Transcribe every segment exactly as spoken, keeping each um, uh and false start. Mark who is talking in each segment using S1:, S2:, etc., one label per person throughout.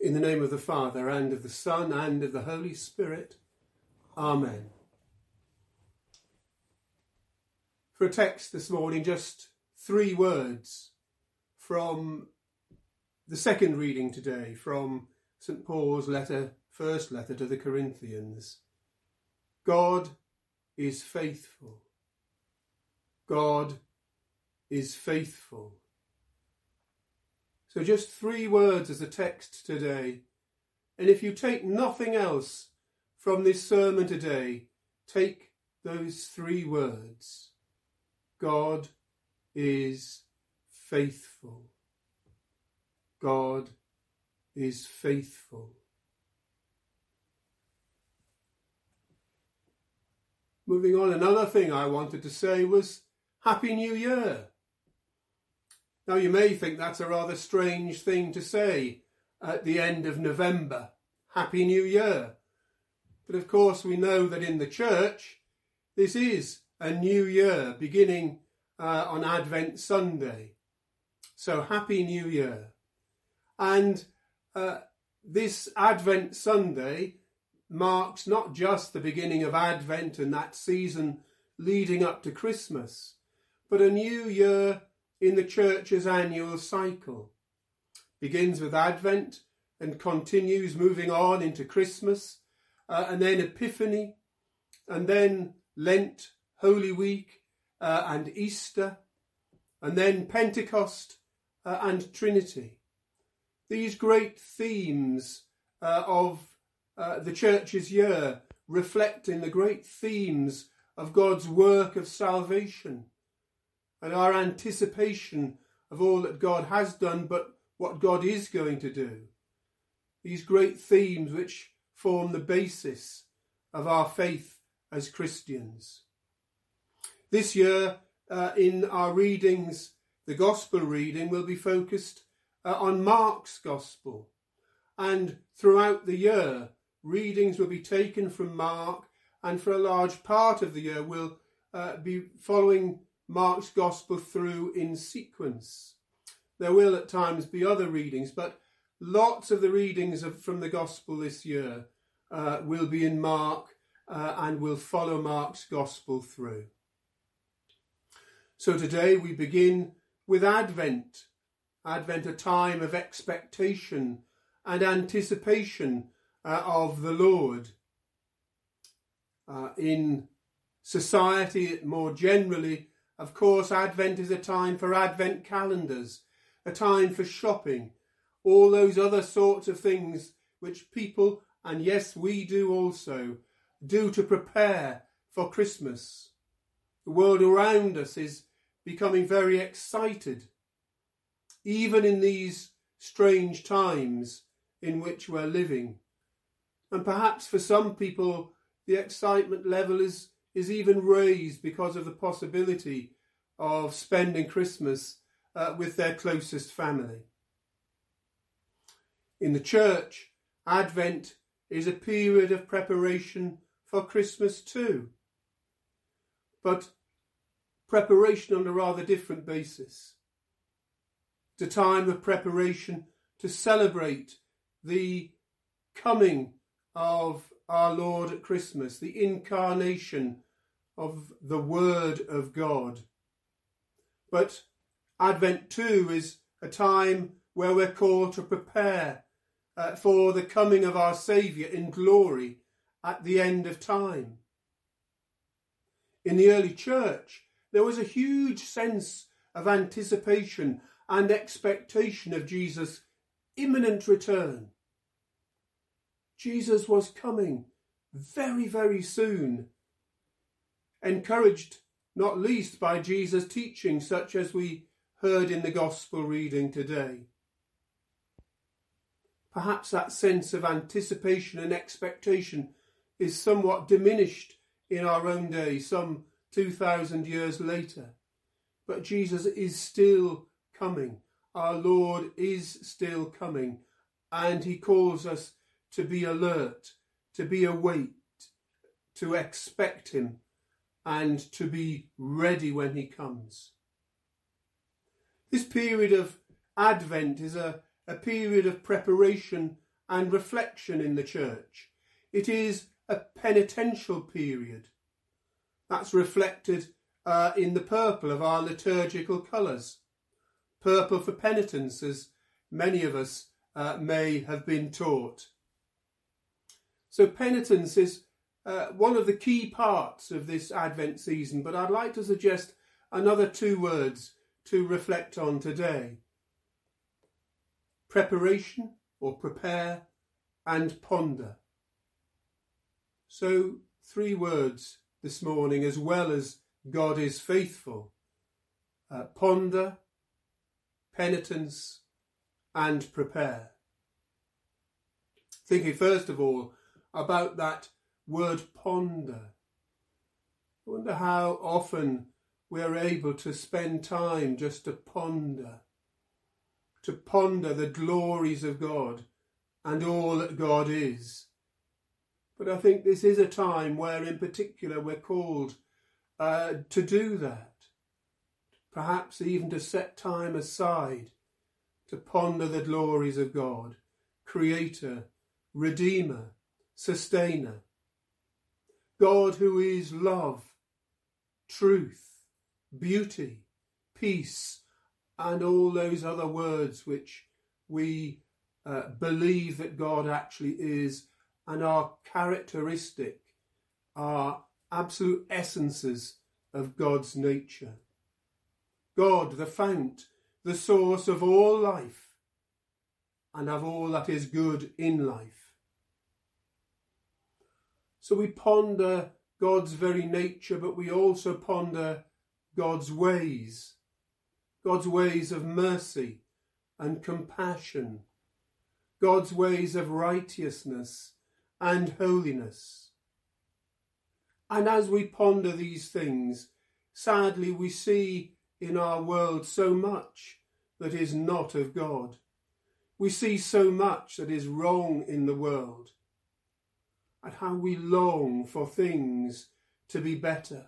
S1: In the name of the Father, and of the Son, and of the Holy Spirit. Amen. For a text this morning, just three words from the second reading today, from Saint Paul's letter, first letter to the Corinthians. God is faithful. God is faithful. So just three words as a text today. And if you take nothing else from this sermon today, take those three words. God is faithful. God is faithful. Moving on, another thing I wanted to say was Happy New Year. Now, you may think that's a rather strange thing to say at the end of November. Happy New Year. But of course, we know that in the church, this is a new year beginning uh, on Advent Sunday. So, Happy New Year. And uh, this Advent Sunday marks not just the beginning of Advent and that season leading up to Christmas, but a new year in the church's annual cycle. Begins with Advent and continues moving on into Christmas, uh, and then Epiphany, and then Lent, Holy Week, uh, and Easter, and then Pentecost uh, and Trinity. These great themes uh, of uh, the church's year, reflecting the great themes of God's work of salvation, and our anticipation of all that God has done, but what God is going to do. These great themes which form the basis of our faith as Christians. This year, uh, in our readings, the Gospel reading will be focused uh, on Mark's Gospel. And throughout the year, readings will be taken from Mark, and for a large part of the year will uh, be following Mark's Gospel through in sequence. There will at times be other readings, but lots of the readings of, from the Gospel this year uh, will be in Mark uh, and will follow Mark's Gospel through. So today we begin with Advent. Advent, a time of expectation and anticipation uh, of the Lord. Uh, in society more generally, of course, Advent is a time for Advent calendars, a time for shopping, all those other sorts of things which people, and yes, we do also, do to prepare for Christmas. The world around us is becoming very excited, even in these strange times in which we're living. And perhaps for some people, the excitement level is is even raised because of the possibility of spending Christmas uh, with their closest family. In the church, Advent is a period of preparation for Christmas too, but preparation on a rather different basis. It's a time of preparation to celebrate the coming of our Lord at Christmas, the incarnation of the Word of God. But Advent too is a time where we're called to prepare uh, for the coming of our Saviour in glory at the end of time. In the early church, there was a huge sense of anticipation and expectation of Jesus' imminent return. Jesus was coming very, very soon, encouraged not least by Jesus' teaching, such as we heard in the Gospel reading today. Perhaps that sense of anticipation and expectation is somewhat diminished in our own day, some two thousand years later. But Jesus is still coming. Our Lord is still coming, and he calls us to be alert, to be awake, to expect him, and to be ready when he comes. This period of Advent is a, a period of preparation and reflection in the church. It is a penitential period. That's reflected uh, in the purple of our liturgical colours. Purple for penitence, as many of us uh, may have been taught. So penitence is uh, one of the key parts of this Advent season, but I'd like to suggest another two words to reflect on today. Preparation, or prepare, and ponder. So three words this morning, as well as God is faithful. Uh, ponder, penitence, and prepare. Thinking first of all about that word ponder. I wonder how often we're able to spend time just to ponder, to ponder the glories of God and all that God is. But I think this is a time where in particular we're called uh, to do that, perhaps even to set time aside to ponder the glories of God, Creator, Redeemer, Sustainer. God who is love, truth, beauty, peace, and all those other words which we uh, believe that God actually is and are characteristic, are absolute essences of God's nature. God, the fount, the source of all life and of all that is good in life. So we ponder God's very nature, but we also ponder God's ways, God's ways of mercy and compassion, God's ways of righteousness and holiness. And as we ponder these things, sadly we see in our world so much that is not of God. We see so much that is wrong in the world, and how we long for things to be better.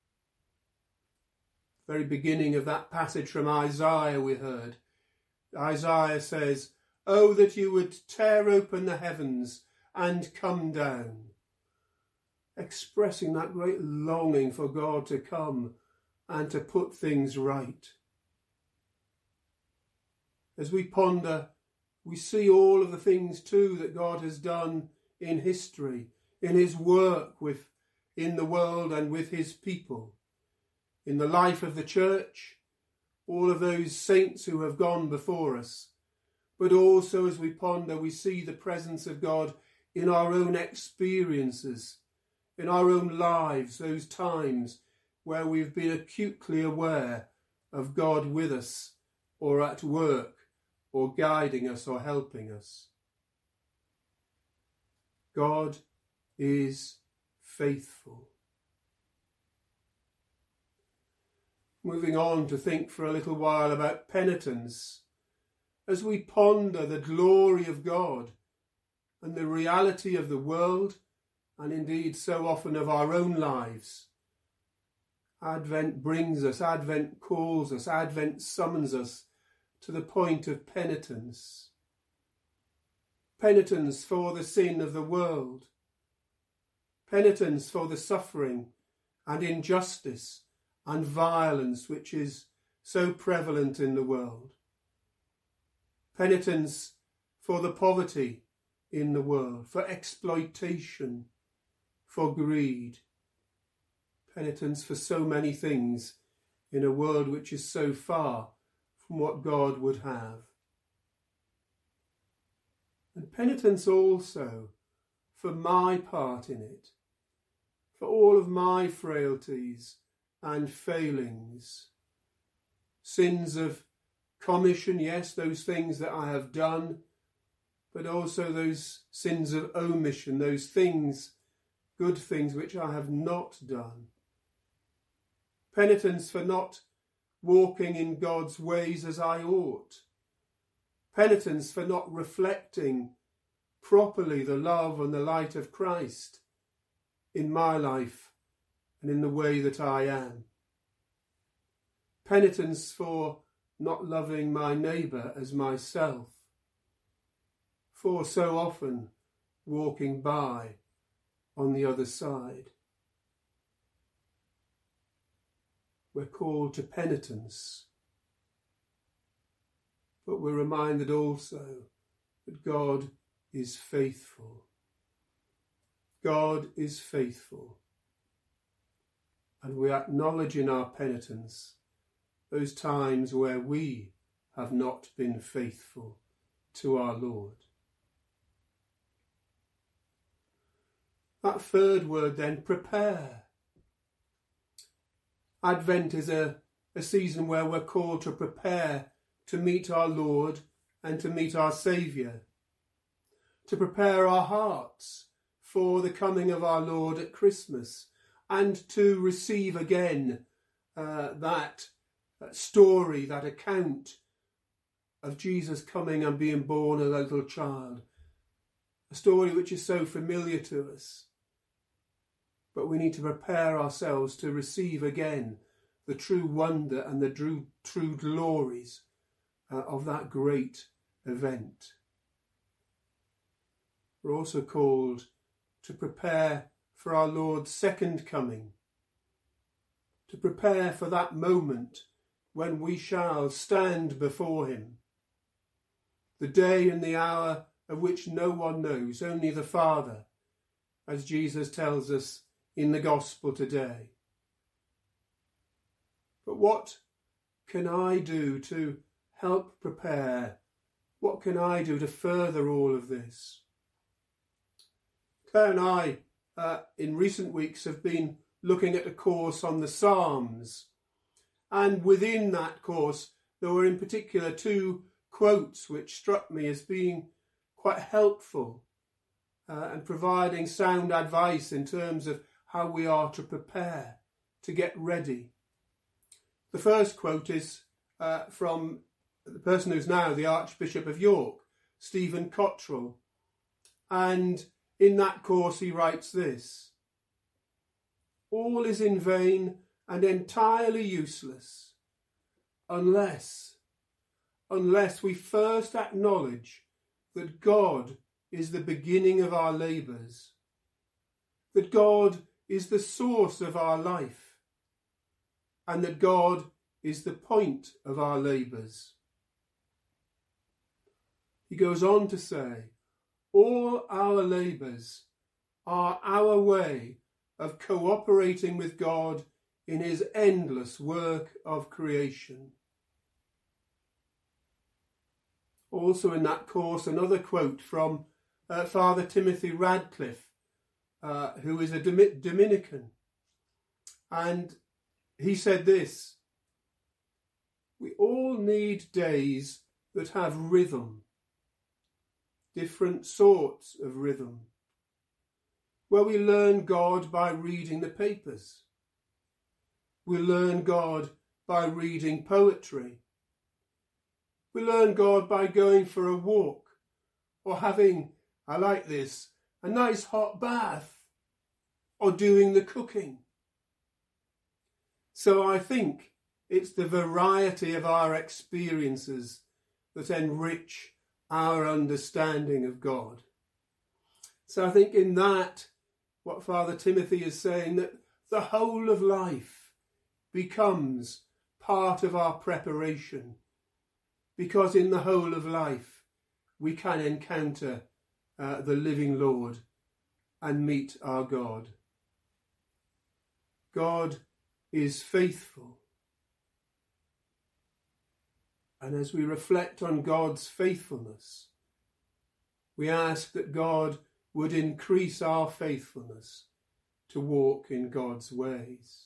S1: Very beginning of that passage from Isaiah we heard. Isaiah says, "Oh, that you would tear open the heavens and come down," expressing that great longing for God to come and to put things right. As we ponder, we see all of the things too that God has done in history, in his work with, in the world and with his people, in the life of the church, all of those saints who have gone before us. But also as we ponder, we see the presence of God in our own experiences, in our own lives, those times where we've been acutely aware of God with us, or at work, or guiding us or helping us. God is faithful. Moving on to think for a little while about penitence, as we ponder the glory of God and the reality of the world, and indeed so often of our own lives. Advent brings us, Advent calls us, Advent summons us to the point of penitence. Penitence for the sin of the world. Penitence for the suffering and injustice and violence which is so prevalent in the world. Penitence for the poverty in the world, for exploitation, for greed. Penitence for so many things in a world which is so far from what God would have. And penitence also for my part in it, for all of my frailties and failings. Sins of commission, yes, those things that I have done, but also those sins of omission, those things, good things which I have not done. Penitence for not walking in God's ways as I ought. Penitence for not reflecting properly the love and the light of Christ in my life and in the way that I am. Penitence for not loving my neighbour as myself. for so often walking by on the other side. We're called to penitence, but we're reminded also that God is faithful. God is faithful. And we acknowledge in our penitence those times where we have not been faithful to our Lord. That third word then, prepare. Advent is a, a season where we're called to prepare to meet our Lord and to meet our Saviour, to prepare our hearts for the coming of our Lord at Christmas, and to receive again uh, that story, that account of Jesus coming and being born a little child, a story which is so familiar to us. But we need to prepare ourselves to receive again the true wonder and the true, true glories uh, of that great event. We're also called to prepare for our Lord's second coming, to prepare for that moment when we shall stand before him, the day and the hour of which no one knows, only the Father, as Jesus tells us in the Gospel today. But what can I do to help prepare? What can I do to further all of this? Claire and I, uh, in recent weeks, have been looking at a course on the Psalms. And within that course, there were in particular two quotes which struck me as being quite helpful uh, and providing sound advice in terms of how we are to prepare, to get ready. The first quote is uh, from the person who's now the Archbishop of York, Stephen Cottrell. And in that course he writes this: "All is in vain and entirely useless unless, unless we first acknowledge that God is the beginning of our labours, that God is the source of our life, and that God is the point of our labours." He goes on to say, all our labours are our way of cooperating with God in his endless work of creation. Also in that course, another quote from uh, Father Timothy Radcliffe, uh, who is a Dom- Dominican. And he said this: "We all need days that have rhythm, different sorts of rhythm, where we learn God by reading the papers. We learn God by reading poetry. We learn God by going for a walk or having, I like this, a nice hot bath or doing the cooking." So I think it's the variety of our experiences that enrich our understanding of God. So I think in that, what Father Timothy is saying, that the whole of life becomes part of our preparation, because in the whole of life we can encounter uh, the living Lord and meet our God. God is faithful. And as we reflect on God's faithfulness, we ask that God would increase our faithfulness to walk in God's ways.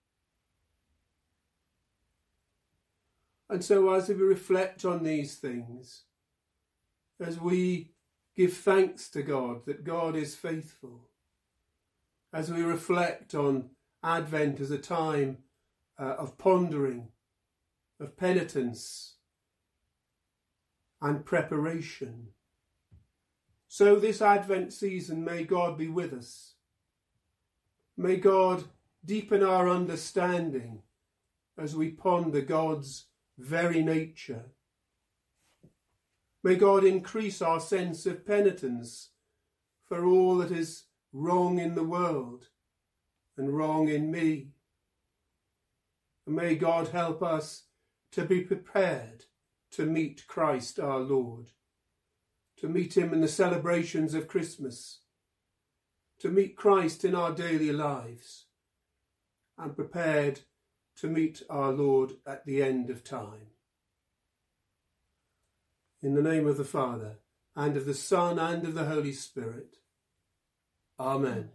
S1: And so as we reflect on these things, as we give thanks to God that God is faithful, as we reflect on Advent as a time uh, of pondering, of penitence and preparation, so this Advent season, may God be with us. May God deepen our understanding as we ponder God's very nature. May God increase our sense of penitence for all that is wrong in the world and wrong in me. And may God help us to be prepared to meet Christ our Lord, to meet him in the celebrations of Christmas, to meet Christ in our daily lives, and prepared to meet our Lord at the end of time. In the name of the Father, and of the Son, and of the Holy Spirit. Amen.